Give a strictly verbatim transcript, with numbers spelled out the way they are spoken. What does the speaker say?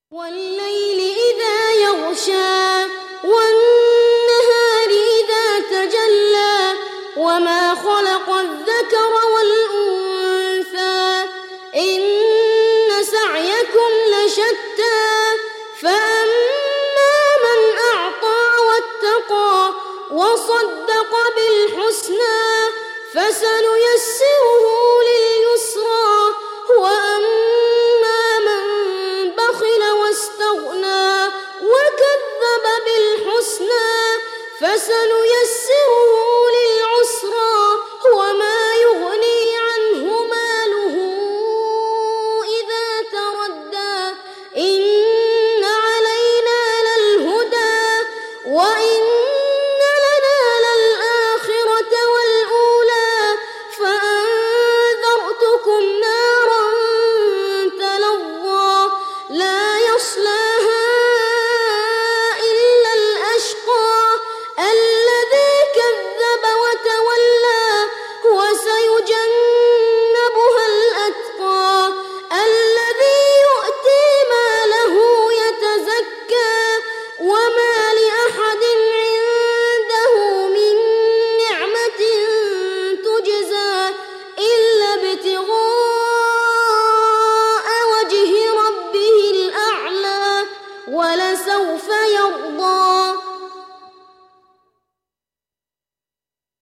والليل إذا يغشى والنهار إذا تجلى وما خلق الذكر والأنثى إن سعيكم لشتى فأما من أعطى واتقى وصدق بالحسنى فسنيسره لليسرى وأما من بخل واستغنى وكذب بالحسنى فسنيسره